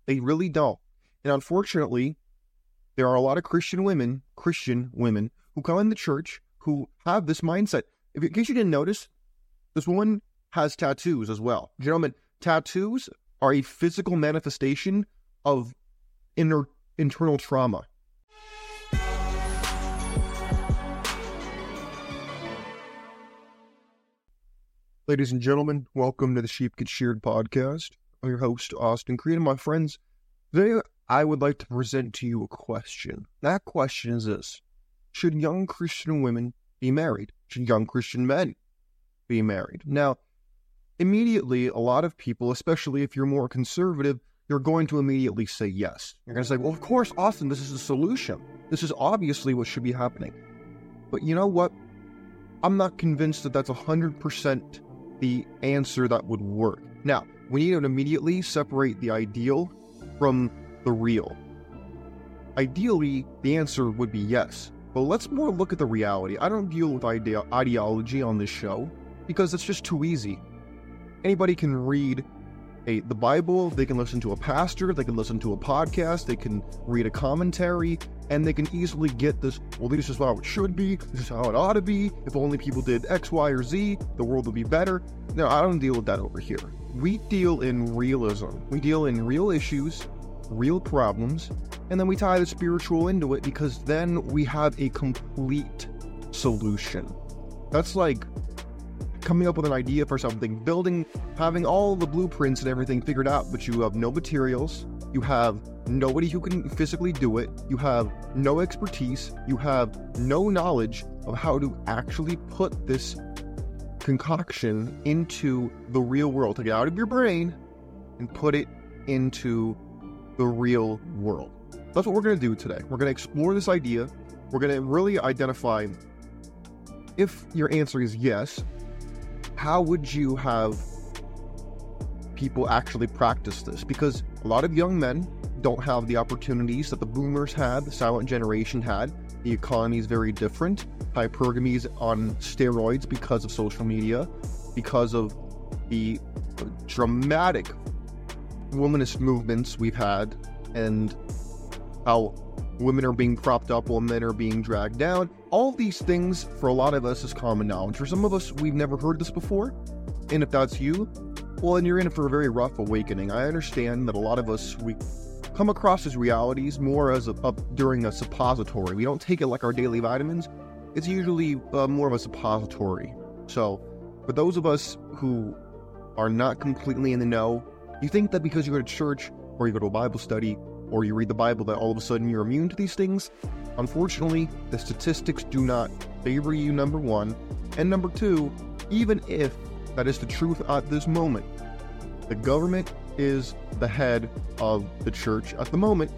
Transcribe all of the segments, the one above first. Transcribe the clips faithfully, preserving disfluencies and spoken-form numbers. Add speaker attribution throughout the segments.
Speaker 1: They really don't. And unfortunately, there are a lot of Christian women, Christian women, who come in the church who have this mindset. If, in case you didn't notice, this woman has tattoos as well. Gentlemen, tattoos are a physical manifestation of inner internal trauma. Ladies and gentlemen, welcome to the Sheep Get Sheared podcast. I'm your host, Austin Creed, and my friends. Today, I would like to present to you a question. That question is this: should young Christian women be married? Should young Christian men be married? Now, immediately, a lot of people, especially if you're more conservative, you're going to immediately say yes. You're going to say, well, of course, Austin, this is the solution. This is obviously what should be happening. But you know what? I'm not convinced that that's one hundred percent the answer that would work. Now, we need to immediately separate the ideal from the real. Ideally, the answer would be yes. But let's more look at the reality. I don't deal with ide- ideology on this show because it's just too easy. Anybody can read a, the Bible, they can listen to a pastor, they can listen to a podcast, they can read a commentary, and they can easily get this, well, this is how it should be, this is how it ought to be, if only people did X, Y, or Z, the world would be better. No, I don't deal with that over here. We deal in realism. We deal in real issues, real problems, and then we tie the spiritual into it because then we have a complete solution. That's like coming up with an idea for something, building, having all the blueprints and everything figured out, but you have no materials, you have nobody who can physically do it, you have no expertise, you have no knowledge of how to actually put this concoction into the real world. Take it out of your brain and put it into the real world. That's what we're going to do today. We're going to explore this idea. We're going to really identify, if your answer is yes, how would you have people actually practice this? Because a lot of young men don't have the opportunities that the boomers had, the silent generation had. The economy is very different. Hypergamy is on steroids because of social media, because of the dramatic womanist movements we've had, and how women are being propped up while men are being dragged down. All these things, for a lot of us, is common knowledge. For some of us, we've never heard this before. And if that's you, well, then you're in for a very rough awakening. I understand that a lot of us, we come across as realities more as a, a during a suppository. We don't take it like our daily vitamins. It's usually uh, more of a suppository. So, for those of us who are not completely in the know, you think that because you go to church, or you go to a Bible study, or you read the Bible, that all of a sudden you're immune to these things. Unfortunately, the statistics do not favor you, number one. And number two, even if that is the truth at this moment, the government is the head of the church at the moment.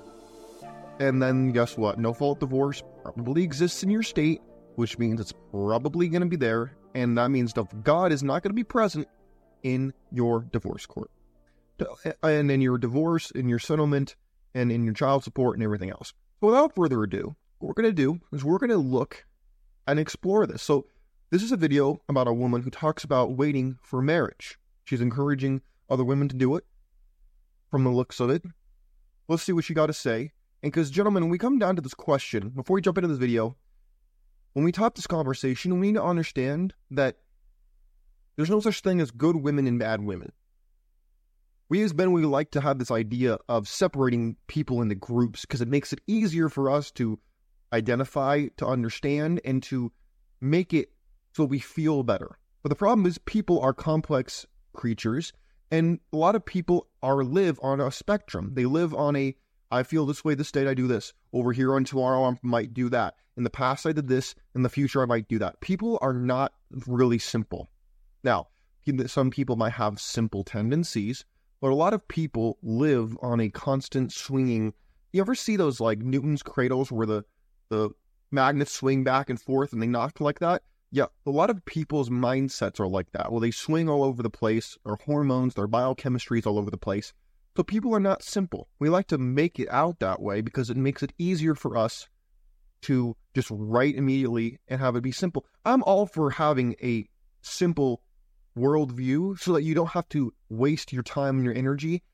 Speaker 1: And then guess what? No-fault divorce probably exists in your state, which means it's probably going to be there. And that means that God is not going to be present in your divorce court. And in your divorce, in your settlement, and in your child support and everything else. So without further ado, what we're going to do is we're going to look and explore this. So this is a video about a woman who talks about waiting for marriage. She's encouraging other women to do it from the looks of it. Let's see what she got to say. And because, gentlemen, when we come down to this question, before we jump into this video, when we top this conversation, we need to understand that there's no such thing as good women and bad women. We as men, we like to have this idea of separating people into groups because it makes it easier for us to identify, to understand, and to make it so we feel better. But the problem is people are complex creatures, and a lot of people are live on a spectrum. They live on a, I feel this way this day, I do this. Over here on tomorrow, I might do that. In the past, I did this. In the future, I might do that. People are not really simple. Now, some people might have simple tendencies, but a lot of people live on a constant swinging. You ever see those like Newton's cradles where the, the magnets swing back and forth and they knock like that? Yeah, a lot of people's mindsets are like that. Well, they swing all over the place. Their hormones, their biochemistry is all over the place. So people are not simple. We like to make it out that way because it makes it easier for us to just write immediately and have it be simple. I'm all for having a simple worldview so that you don't have to waste your time and your energy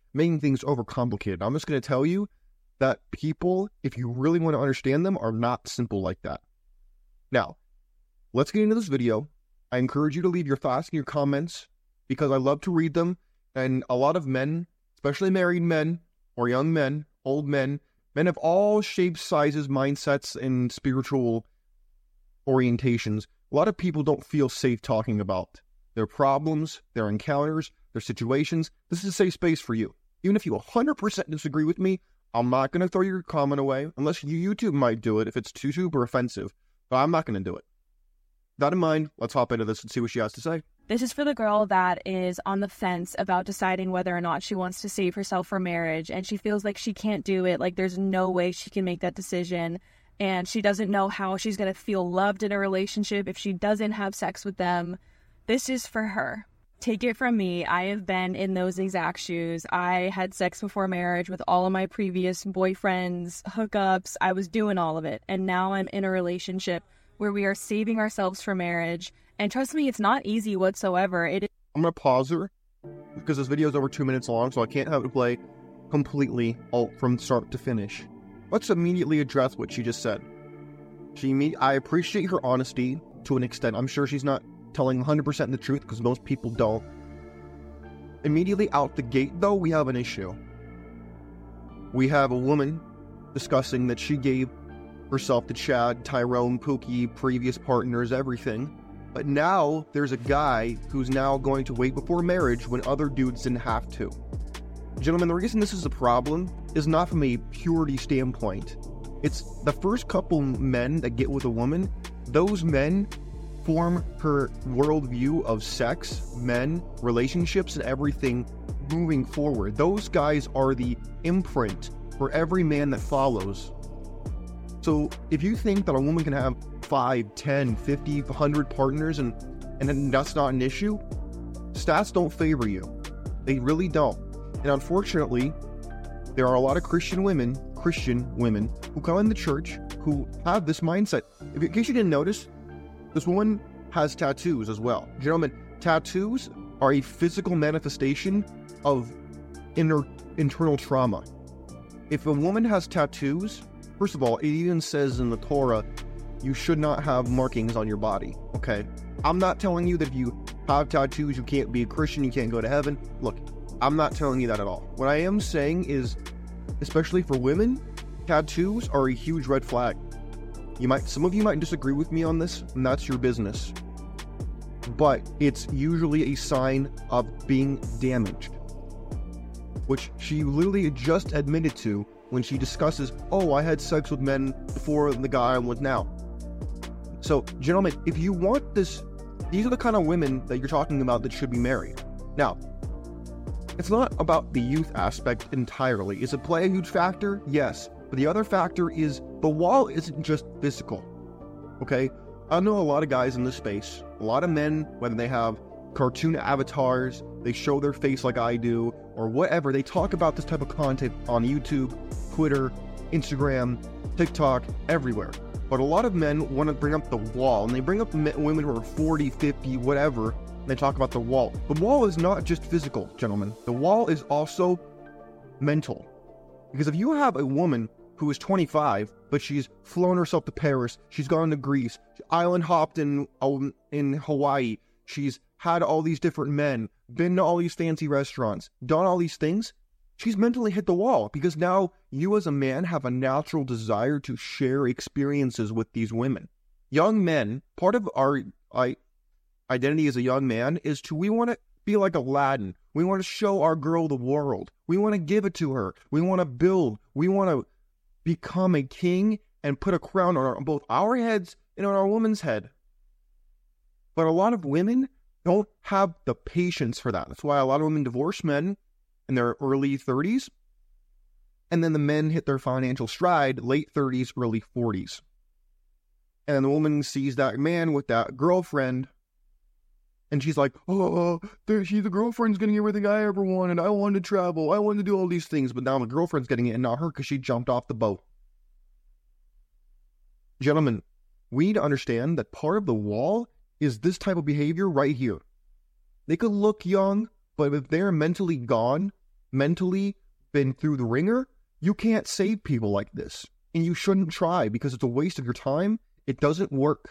Speaker 1: making things overcomplicated. I'm just going to tell you that people, if you really want to understand them, are not simple like that. Now, let's get into this video. I encourage you to leave your thoughts and your comments because I love to read them. And a lot of men, especially married men or young men, old men, men of all shapes, sizes, mindsets, and spiritual orientations, a lot of people don't feel safe talking about their problems, their encounters, their situations. This is a safe space for you. Even if you one hundred percent disagree with me, I'm not going to throw your comment away, unless you YouTube might do it if it's too super offensive, but I'm not going to do it. That in mind, let's hop into this and see what she has to say.
Speaker 2: This is for the girl that is on the fence about deciding whether or not she wants to save herself for marriage, and she feels like she can't do it, like there's no way she can make that decision, and she doesn't know how she's going to feel loved in a relationship if she doesn't have sex with them. This is for her. Take it from me, I have been in those exact shoes. I had sex before marriage with all of my previous boyfriends, hookups. I was doing all of it. And now I'm in a relationship where we are saving ourselves for marriage. And trust me, it's not easy whatsoever. It is-
Speaker 1: I'm going to pause her because this video is over two minutes long, so I can't have it play completely all from start to finish. Let's immediately address what she just said. She, I appreciate her honesty to an extent. I'm sure she's not telling one hundred percent the truth because most people don't. Immediately out the gate, though, we have an issue. We have a woman discussing that she gave herself to Chad, Tyrone, Pookie, previous partners, everything. But now there's a guy who's now going to wait before marriage when other dudes didn't have to. Gentlemen, the reason this is a problem is not from a purity standpoint. It's the first couple men that get with a woman, those men form her worldview of sex, men, relationships, and everything moving forward. Those guys are the imprint for every man that follows. So if you think that a woman can have five, ten, fifty, one hundred partners and, and that's not an issue, stats don't favor you. They really don't. And unfortunately, there are a lot of Christian women, Christian women, who come in the church who have this mindset. If, in case you didn't notice, this woman has tattoos as well. Gentlemen, tattoos are a physical manifestation of inner internal trauma. If a woman has tattoos, first of all, it even says in the Torah, you should not have markings on your body, okay? I'm not telling you that if you have tattoos, you can't be a Christian, you can't go to heaven. Look, I'm not telling you that at all. What I am saying is, especially for women, tattoos are a huge red flag. You might, some of you might disagree with me on this, and that's your business. But it's usually a sign of being damaged, which she literally just admitted to when she discusses, oh, I had sex with men before the guy I'm with now. So, gentlemen, if you want this, these are the kind of women that you're talking about that should be married. Now, it's not about the youth aspect entirely. Is it play a huge factor? Yes. But the other factor is the wall isn't just physical, okay? I know a lot of guys in this space, a lot of men, whether they have cartoon avatars, they show their face like I do, or whatever, they talk about this type of content on YouTube, Twitter, Instagram, TikTok, everywhere. But a lot of men want to bring up the wall, and they bring up men, women who are forty, fifty, whatever, and they talk about the wall. The wall is not just physical, gentlemen. The wall is also mental. Because if you have a woman who is twenty-five, but she's flown herself to Paris, she's gone to Greece, island hopped in, um, in Hawaii, she's had all these different men, been to all these fancy restaurants, done all these things, she's mentally hit the wall because now you as a man have a natural desire to share experiences with these women. Young men, part of our I, identity as a young man is to, we want to be like Aladdin. We want to show our girl the world. We want to give it to her. We want to build. We want to become a king and put a crown on, our, on both our heads and on our woman's head. But a lot of women don't have the patience for that. That's why a lot of women divorce men in their early thirties, and then the men hit their financial stride late thirties, early forties. And the woman sees that man with that girlfriend, and she's like, oh, there, she, the girlfriend's getting everything I ever wanted. I wanted to travel. I wanted to do all these things. But now the girlfriend's getting it and not her because she jumped off the boat. Gentlemen, we need to understand that part of the wall is this type of behavior right here. They could look young, but if they're mentally gone, mentally been through the ringer, you can't save people like this. And you shouldn't try because it's a waste of your time. It doesn't work.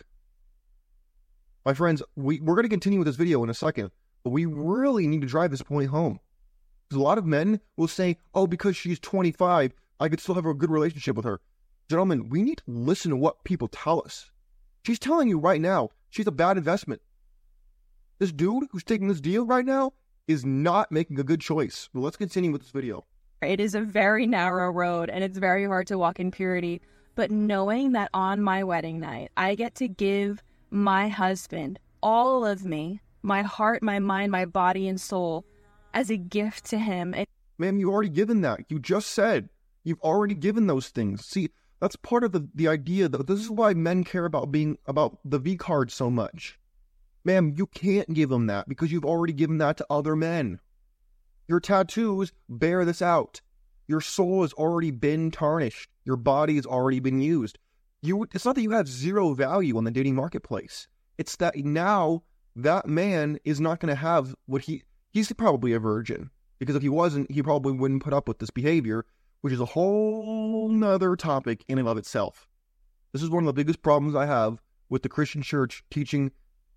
Speaker 1: My friends, we, we're going to continue with this video in a second, but we really need to drive this point home. Because a lot of men will say, oh, because she's twenty-five, I could still have a good relationship with her. Gentlemen, we need to listen to what people tell us. She's telling you right now, she's a bad investment. This dude who's taking this deal right now is not making a good choice. Well, let's continue with this video.
Speaker 2: It is a very narrow road, and it's very hard to walk in purity. But knowing that on my wedding night, I get to give my husband all of me, my heart, my mind, my body, and soul, as a gift to him. It-
Speaker 1: Ma'am, you've already given that. You just said you've already given those things. See, that's part of the, the idea, though. This is why men care about being about the V card so much. Ma'am, you can't give them that because you've already given that to other men. Your tattoos bear this out. Your soul has already been tarnished. Your body has already been used. You, it's not that you have zero value on the dating marketplace. It's that now that man is not going to have what he... He's probably a virgin. Because if he wasn't, he probably wouldn't put up with this behavior, which is a whole nother topic in and of itself. This is one of the biggest problems I have with the Christian church teaching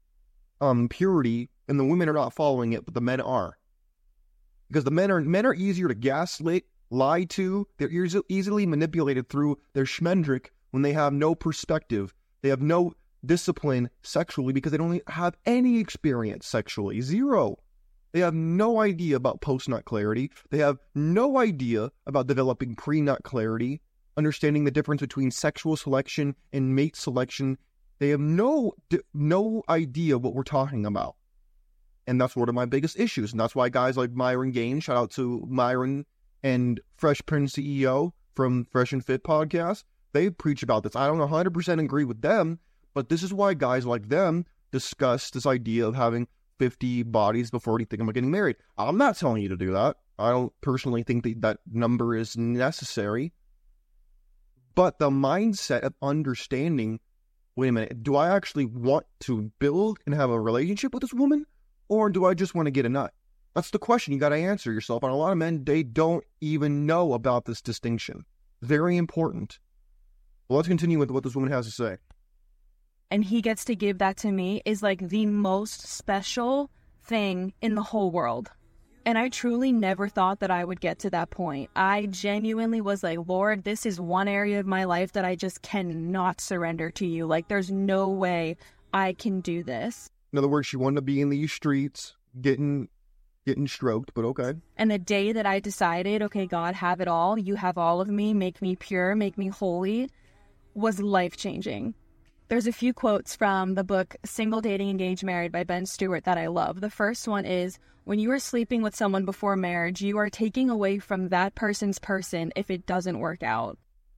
Speaker 1: um, purity, and the women are not following it, but the men are. Because the men are men are easier to gaslight, lie to. They're easy, easily manipulated through their schmendrick when they have no perspective. They have no discipline sexually because they don't have any experience sexually. Zero. They have no idea about post-nut clarity. They have no idea about developing pre-nut clarity, understanding the difference between sexual selection and mate selection. They have no no idea what we're talking about. And that's one of my biggest issues. And that's why guys like Myron Gaines, shout out to Myron and Fresh Prince C E O from Fresh and Fit podcast, they preach about this. I don't one hundred percent agree with them, but this is why guys like them discuss this idea of having fifty bodies before you think about getting married. I'm not telling you to do that. I don't personally think that that number is necessary. But the mindset of understanding, wait a minute, do I actually want to build and have a relationship with this woman? Or do I just want to get a nut? That's the question you got to answer yourself. And a lot of men, they don't even know about this distinction. Very important. Well, let's continue with what this woman has to say.
Speaker 2: And he gets to give that to me is like the most special thing in the whole world. And I truly never thought that I would get to that point. I genuinely was like, Lord, this is one area of my life that I just cannot surrender to you. Like, there's no way I can do this.
Speaker 1: In other words, she wanted to be in these streets, getting getting stroked, but okay.
Speaker 2: And the day that I decided, okay, God, have it all. You have all of me. Make me pure. Make me holy. Was life-changing. There's a few quotes from the book Single, Dating, Engaged, Married by Ben Stewart that I love. The first one is, when you are sleeping with someone before marriage, you are taking away from that person's person if it doesn't work out.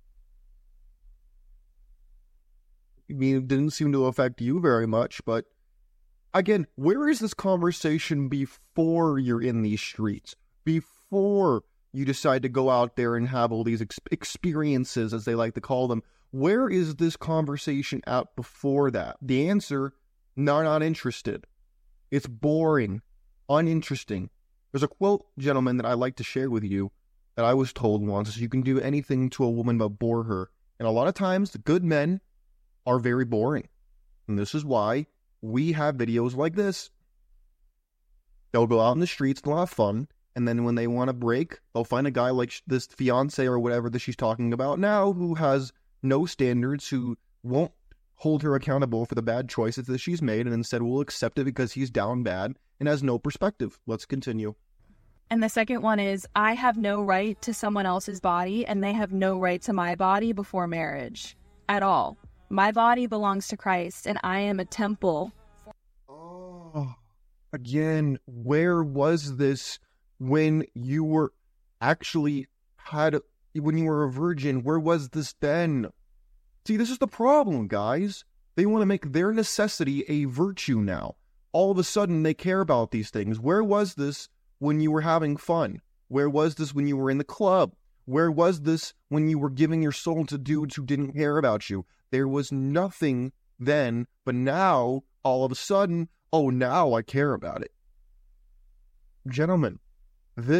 Speaker 1: I mean, it didn't seem to affect you very much, but again, where is this conversation before you're in these streets? Before you decide to go out there and have all these ex- experiences, as they like to call them. Where is this conversation at before that? The answer, no, not interested. It's boring, uninteresting. There's a quote, gentlemen, that I like to share with you that I was told once. You can do anything to a woman but bore her. And a lot of times, the good men are very boring. And this is why we have videos like this. They'll go out in the streets and they'll have fun. And then when they want to break, they'll find a guy like this fiance or whatever that she's talking about now who has no standards, who won't hold her accountable for the bad choices that she's made, and instead will accept it because he's down bad and has no perspective. Let's continue.
Speaker 2: And the second one is, I have no right to someone else's body, and they have no right to my body before marriage at all. My body belongs to Christ, and I am a temple.
Speaker 1: Oh, again, where was this when you were actually had, when you were a virgin? Where was this then? See, this is the problem, guys. They want to make their necessity a virtue now. All of a sudden, they care about these things. Where was this when you were having fun? Where was this when you were in the club? Where was this when you were giving your soul to dudes who didn't care about you? There was nothing then, but now, all of a sudden, oh, now I care about it. Gentlemen, this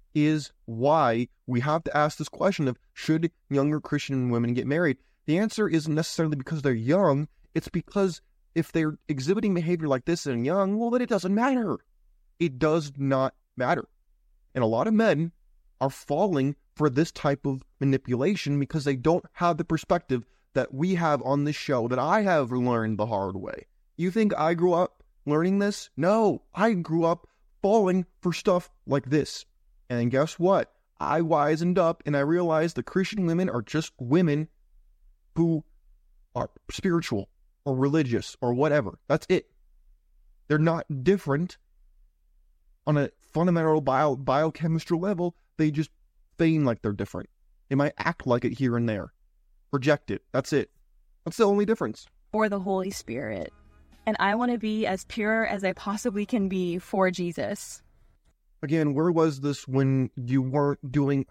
Speaker 1: is why we have to ask this question of, should younger Christian women get married? The answer isn't necessarily because they're young. It's because if they're exhibiting behavior like this and young, well, then it doesn't matter. It does not matter. And a lot of men are falling for this type of manipulation because they don't have the perspective that we have on this show, that I have learned the hard way. You think I grew up learning this? No, I grew up falling for stuff like this. And guess what? I wisened up and I realized the Christian women are just women who are spiritual or religious or whatever. That's it. They're not different on a fundamental bio, biochemistry level. They just feign like they're different. They might act like it here and there. Project it. That's it. That's the only difference.
Speaker 2: Or the Holy Spirit. And I want to be as pure as I possibly can be for Jesus.
Speaker 1: Again, where was this when you weren't doing...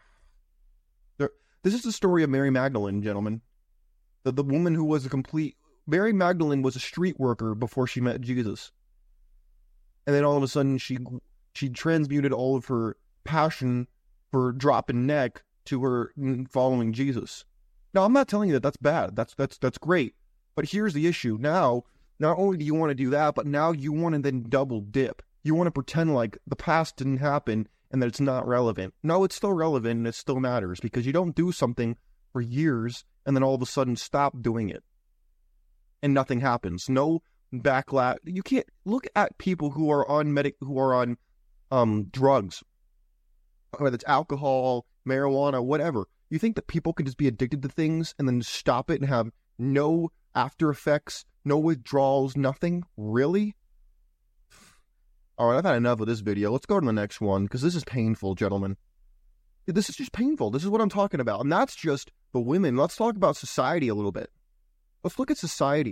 Speaker 1: This is the story of Mary Magdalene, gentlemen. The, the woman who was a complete... Mary Magdalene was a street worker before she met Jesus. And then all of a sudden, she she transmuted all of her passion for dropping neck to her following Jesus. Now, I'm not telling you that that's bad. That's that's that's great. But here's the issue. Now, not only do you want to do that, but now you want to then double dip. You want to pretend like the past didn't happen and that it's not relevant. No, it's still relevant and it still matters, because you don't do something for years and then all of a sudden stop doing it and nothing happens. No backlash. You can't look at people who are on medic, who are on um, drugs, whether it's alcohol, marijuana, whatever. You think that people can just be addicted to things and then stop it and have no after effects, no withdrawals, nothing? Really? All right, I've had enough of this video. Let's go to the next one, because this is painful, gentlemen. This is just painful. This is what I'm talking about. And that's just the women. Let's talk about society a little bit. Let's look at society.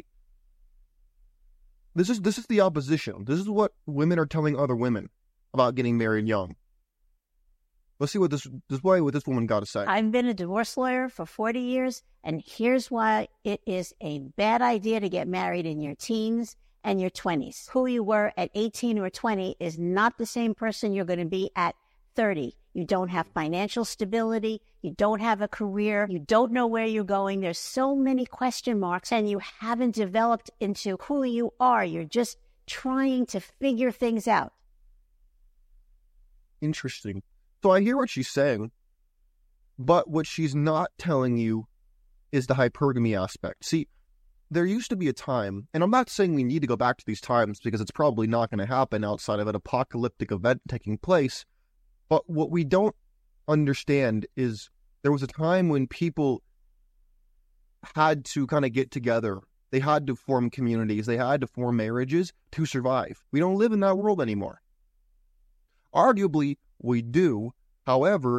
Speaker 1: This is this is the opposition. This is what women are telling other women about getting married young. Let's see what this this way what this woman got to say.
Speaker 3: I've been a divorce lawyer for forty years, and here's why it is a bad idea to get married in your teens and your twenties. Who you were at eighteen or twenty is not the same person you're going to be at thirty. You don't have financial stability. You don't have a career. You don't know where you're going. There's so many question marks, and you haven't developed into who you are. You're just trying to figure things out.
Speaker 1: Interesting. So I hear what she's saying, but what she's not telling you is the hypergamy aspect. See, there used to be a time, and I'm not saying we need to go back to these times because it's probably not going to happen outside of an apocalyptic event taking place, but what we don't understand is there was a time when people had to kind of get together. They had to form communities. They had to form marriages to survive. We don't live in that world anymore. Arguably, we do. However,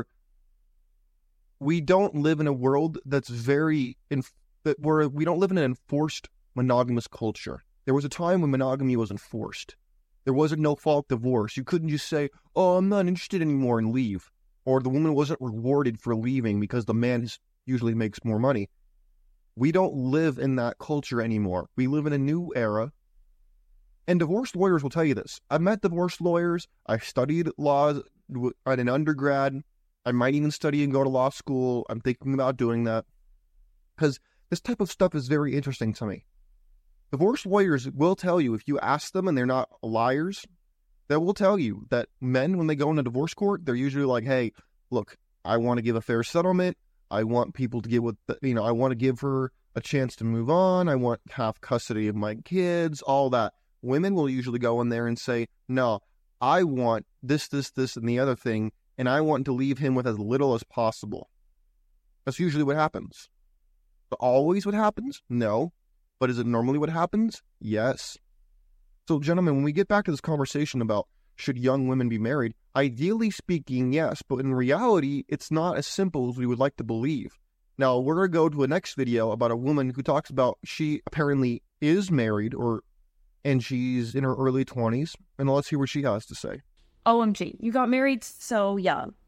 Speaker 1: we don't live in a world that's very, inf- that where we don't live in an enforced monogamous culture. There was a time when monogamy was enforced. There wasn't no-fault divorce. You couldn't just say, oh, I'm not interested anymore, and leave. Or the woman wasn't rewarded for leaving because the man usually makes more money. We don't live in that culture anymore. We live in a new era. And divorce lawyers will tell you this. I've met divorce lawyers. I studied law at an undergrad. I might even study and go to law school. I'm thinking about doing that. Because this type of stuff is very interesting to me. Divorce lawyers will tell you, if you ask them and they're not liars, they will tell you that men, when they go into divorce court, they're usually like, hey, look, I want to give a fair settlement. I want people to get what, the, you know, I want to give her a chance to move on. I want half custody of my kids, all that. Women will usually go in there and say, no, I want this, this, this, and the other thing, and I want to leave him with as little as possible. That's usually what happens. But always what happens? No. But is it normally what happens? Yes. So, gentlemen, when we get back to this conversation about should young women be married, ideally speaking, yes, but in reality, it's not as simple as we would like to believe. Now, we're going to go to a next video about a woman who talks about she apparently is married, or and she's in her early twenties, and let's hear what she has to say.
Speaker 2: O M G, you got married so young.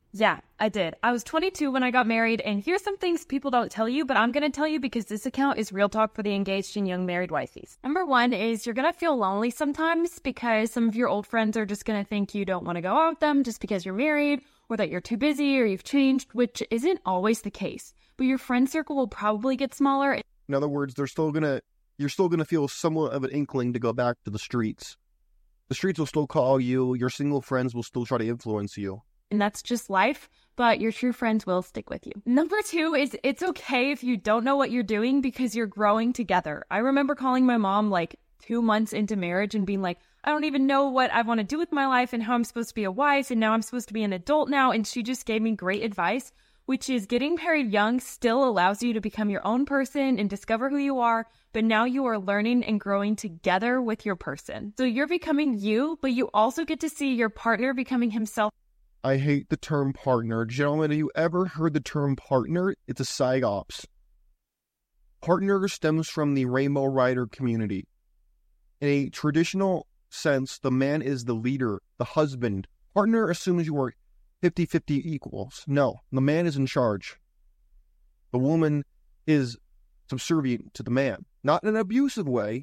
Speaker 2: Yeah, I did. I was twenty-two when I got married, and here's some things people don't tell you, but I'm going to tell you because this account is real talk for the engaged and young married wifeys. Number one is you're going to feel lonely sometimes because some of your old friends are just going to think you don't want to go out with them just because you're married, or that you're too busy or you've changed, which isn't always the case. But your friend circle will probably get smaller.
Speaker 1: In other words, they're still gonna, you're still gonna feel somewhat of an inkling to go back to the streets. The streets will still call you. Your single friends will still try to influence you.
Speaker 2: And that's just life, but your true friends will stick with you. Number two is it's okay if you don't know what you're doing because you're growing together. I remember calling my mom like two months into marriage and being like, I don't even know what I want to do with my life and how I'm supposed to be a wife, and now I'm supposed to be an adult now. And she just gave me great advice, which is getting married young still allows you to become your own person and discover who you are, but now you are learning and growing together with your person. So you're becoming you, but you also get to see your partner becoming himself.
Speaker 1: I hate the term partner. Gentlemen, have you ever heard the term partner? It's a psyops. Partner stems from the Rainbow Rider community. In a traditional sense, the man is the leader, the husband. Partner assumes you are fifty-fifty equals. No, the man is in charge. The woman is subservient to the man. Not in an abusive way,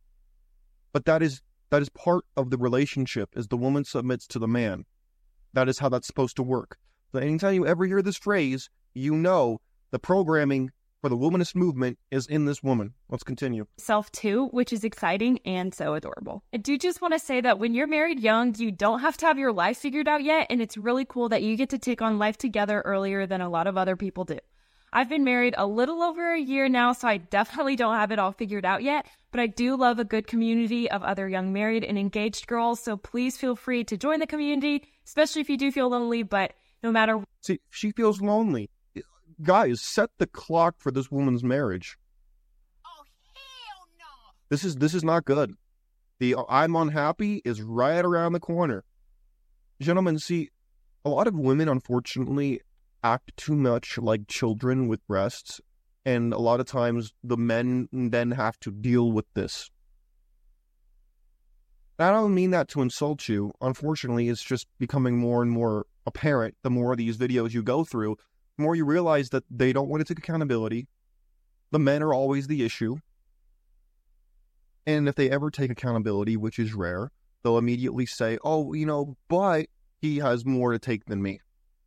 Speaker 1: but that is that is part of the relationship, is the woman submits to the man. That is how that's supposed to work. So anytime you ever hear this phrase, you know the programming for the womanist movement is in this woman. Let's continue.
Speaker 2: Self too, which is exciting and so adorable. I do just want to say that when you're married young, you don't have to have your life figured out yet, and it's really cool that you get to take on life together earlier than a lot of other people do. I've been married a little over a year now, so I definitely don't have it all figured out yet, but I do love a good community of other young married and engaged girls, so please feel free to join the community, especially if you do feel lonely, but no matter...
Speaker 1: See, she feels lonely. Guys, set the clock for this woman's marriage.
Speaker 4: Oh, hell no!
Speaker 1: This is, this is not good. The I'm unhappy is right around the corner. Gentlemen, see, a lot of women, unfortunately, act too much like children with breasts, and a lot of times the men then have to deal with this. I don't mean that to insult you. Unfortunately, it's just becoming more and more apparent the more of these videos you go through, the more you realize that they don't want to take accountability. The men are always the issue. And if they ever take accountability, which is rare, they'll immediately say, oh, you know, but he has more to take than me.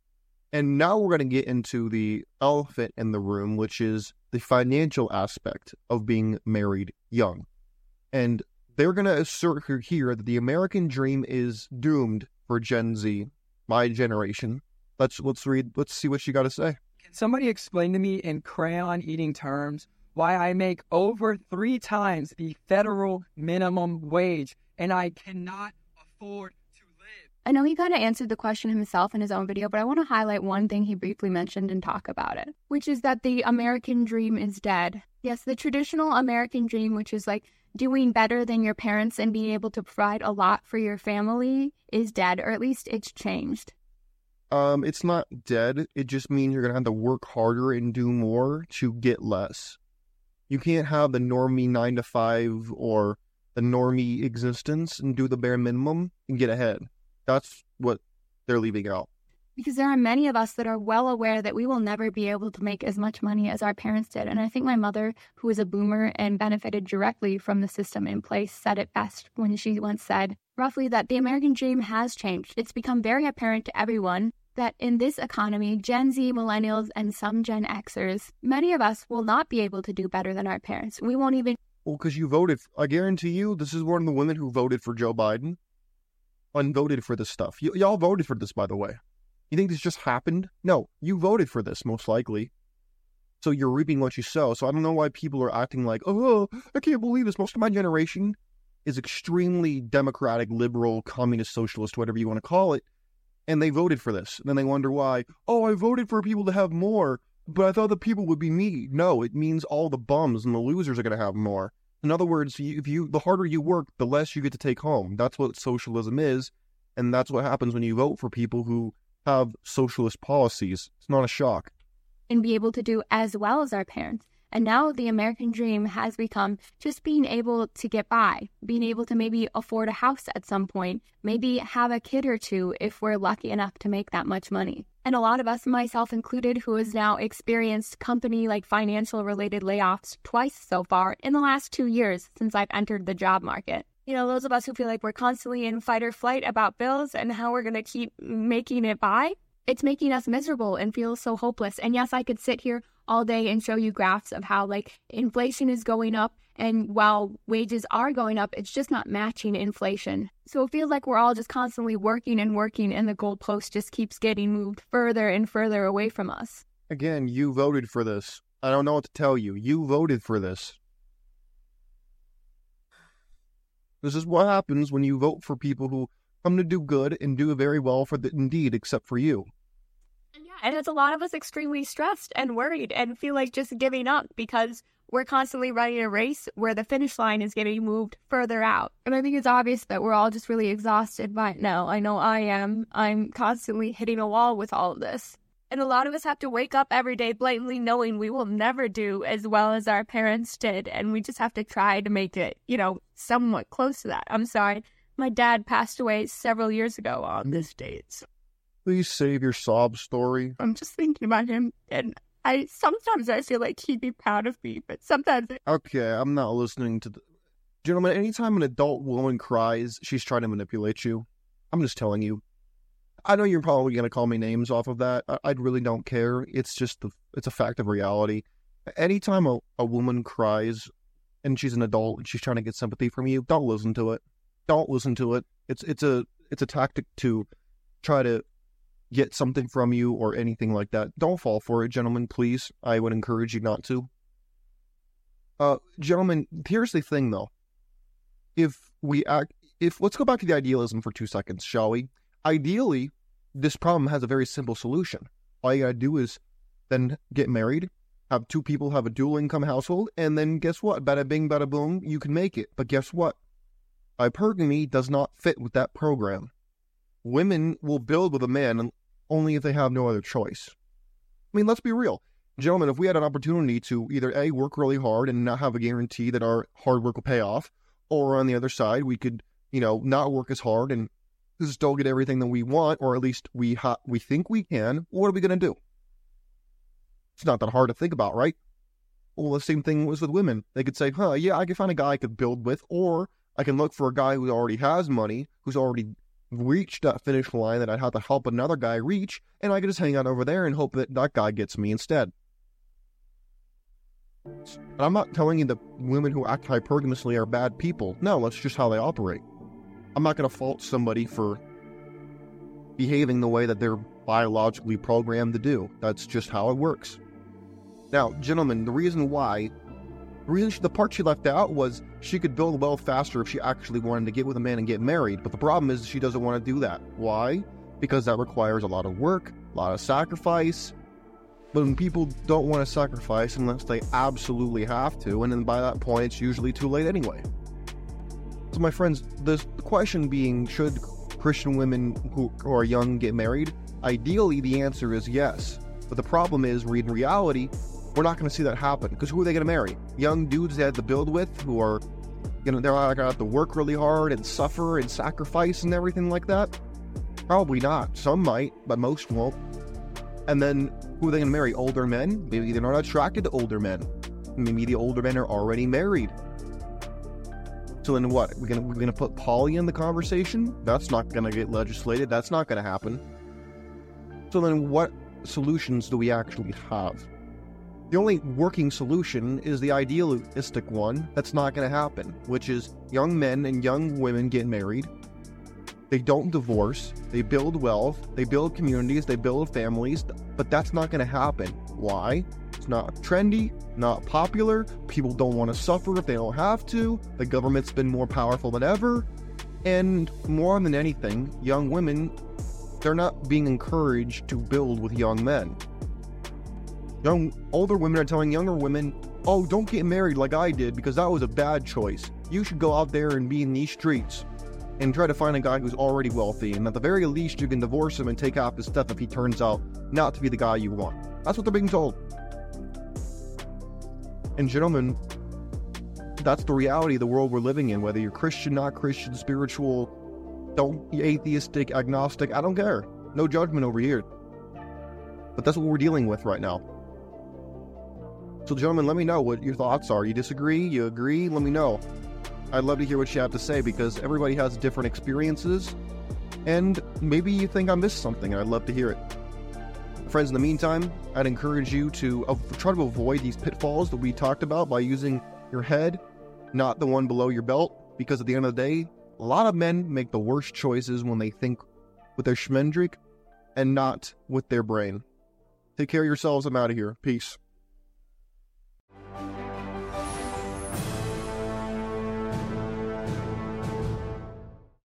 Speaker 1: And now we're going to get into the elephant in the room, which is the financial aspect of being married young. And they're going to assert here that the American dream is doomed for Gen Z, my generation. Let's let's read. Let's see what you got to say.
Speaker 5: Can somebody explain to me in crayon eating terms why I make over three times the federal minimum wage and I cannot afford to live?
Speaker 6: I know he kind of answered the question himself in his own video, but I want to highlight one thing he briefly mentioned and talk about it, which is that the American dream is dead. Yes, the traditional American dream, which is like doing better than your parents and being able to provide a lot for your family, is dead, or at least it's changed.
Speaker 1: Um, it's not dead. It just means you're going to have to work harder and do more to get less. You can't have the normie nine to five or the normie existence and do the bare minimum and get ahead. That's what they're leaving out.
Speaker 6: Because there are many of us that are well aware that we will never be able to make as much money as our parents did. And I think my mother, who is a boomer and benefited directly from the system in place, said it best when she once said, roughly, that the American dream has changed. It's become very apparent to everyone that in this economy, Gen Z, millennials, and some Gen Xers, many of us will not be able to do better than our parents. We won't even...
Speaker 1: Well, because you voted. I guarantee you, this is one of the women who voted for Joe Biden and voted for this stuff. Y- y'all voted for this, by the way. You think this just happened? No, you voted for this, most likely. So you're reaping what you sow. So I don't know why people are acting like, oh, I can't believe this. Most of my generation is extremely democratic, liberal, communist, socialist, whatever you want to call it. And they voted for this. And then they wonder why, oh, I voted for people to have more, but I thought the people would be me. No, it means all the bums and the losers are going to have more. In other words, if you, the harder you work, the less you get to take home. That's what socialism is. And that's what happens when you vote for people who have socialist policies. It's not a shock.
Speaker 6: And be able to do as well as our parents. And now the American dream has become just being able to get by, being able to maybe afford a house at some point, maybe have a kid or two if we're lucky enough to make that much money. And a lot of us, myself included, who has now experienced company like financial related layoffs twice so far in the last two years since I've entered the job market. You know, those of us who feel like we're constantly in fight or flight about bills and how we're going to keep making it by, it's making us miserable and feel so hopeless. And yes, I could sit here all day and show you graphs of how like inflation is going up, and while wages are going up, it's just not matching inflation. So it feels like we're all just constantly working and working, and the goalpost just keeps getting moved further and further away from us.
Speaker 1: Again, you voted for this. I don't know what to tell you. You voted for this. This is what happens when you vote for people who come to do good and do very well for the indeed, except for you.
Speaker 6: Yeah, and it's a lot of us extremely stressed and worried and feel like just giving up because we're constantly running a race where the finish line is getting moved further out. And I think it's obvious that we're all just really exhausted by it now. I know I am. I'm constantly hitting a wall with all of this. And a lot of us have to wake up every day blatantly knowing we will never do as well as our parents did. And we just have to try to make it, you know, somewhat close to that. I'm sorry. My dad passed away several years ago on this date. So
Speaker 1: Please save your sob story.
Speaker 6: I'm just thinking about him. And I sometimes I feel like he'd be proud of me, but sometimes...
Speaker 1: Okay, I'm not listening to the... Gentlemen, anytime an adult woman cries, she's trying to manipulate you. I'm just telling you. I know you're probably going to call me names off of that. I, I really don't care. It's just, the, it's a fact of reality. Anytime a, a woman cries and she's an adult and she's trying to get sympathy from you, don't listen to it. Don't listen to it. It's it's a it's a tactic to try to get something from you or anything like that. Don't fall for it, gentlemen, please. I would encourage you not to. Uh, gentlemen, here's the thing, though. If we act, if let's go back to the idealism for two seconds, shall we? Ideally, this problem has a very simple solution. All you gotta do is then get married, have two people have a dual income household, and then guess what? Bada bing, bada boom, you can make it. But guess what? Hypergamy does not fit with that program. Women will build with a man only if they have no other choice. I mean, let's be real. Gentlemen, if we had an opportunity to either A, work really hard and not have a guarantee that our hard work will pay off, or on the other side, we could, you know, not work as hard and still get everything that we want, or at least we ha- we think we can, what are we going to do? It's not that hard to think about, right? Well, the same thing was with women. They could say, huh, yeah, I can find a guy I could build with, or I can look for a guy who already has money, who's already reached that finish line that I'd have to help another guy reach, and I can just hang out over there and hope that that guy gets me instead. And I'm not telling you that women who act hypergamously are bad people. No, that's just how they operate. I'm not going to fault somebody for behaving the way that they're biologically programmed to do. That's just how it works. Now, gentlemen, the reason why, the reason she, the part she left out was she could build wealth faster if she actually wanted to get with a man and get married. But the problem is she doesn't want to do that. Why? Because that requires a lot of work, a lot of sacrifice. But when people don't want to sacrifice unless they absolutely have to, and then by that point, it's usually too late anyway. So my friends, the question being, should Christian women who, who are young get married? Ideally, the answer is yes. But the problem is, in reality, we're not going to see that happen. Because who are they going to marry? Young dudes they have to build with, who are, you know, they're going to have to work really hard and suffer and sacrifice and everything like that? Probably not. Some might, but most won't. And then, who are they going to marry? Older men? Maybe they're not attracted to older men. Maybe the older men are already married. So then what? We're gonna we're gonna put poly in the conversation? That's not gonna get legislated. That's not gonna happen. So then what solutions do we actually have? The only working solution is the idealistic one that's not gonna happen, which is young men and young women get married. They don't divorce. They build wealth. They build communities. They build families. But that's not gonna happen. Why? It's not trendy, not popular, people don't want to suffer if they don't have to, the government's been more powerful than ever, and more than anything, young women, they're not being encouraged to build with young men. Young, older women are telling younger women, oh, don't get married like I did because that was a bad choice. You should go out there and be in these streets and try to find a guy who's already wealthy, and at the very least you can divorce him and take half his stuff if he turns out not to be the guy you want. That's what they're being told. And gentlemen, that's the reality of the world we're living in. Whether you're Christian, not Christian, spiritual, don't atheistic, agnostic, I don't care. No judgment over here. But that's what we're dealing with right now. So gentlemen, let me know what your thoughts are. You disagree? You agree? Let me know. I'd love to hear what you have to say, because everybody has different experiences, and maybe you think I missed something, and I'd love to hear it. Friends, in the meantime, I'd encourage you to uh, try to avoid these pitfalls that we talked about by using your head, not the one below your belt, because at the end of the day, a lot of men make the worst choices when they think with their schmendrick and not with their brain. Take care of yourselves. I'm out of here. Peace.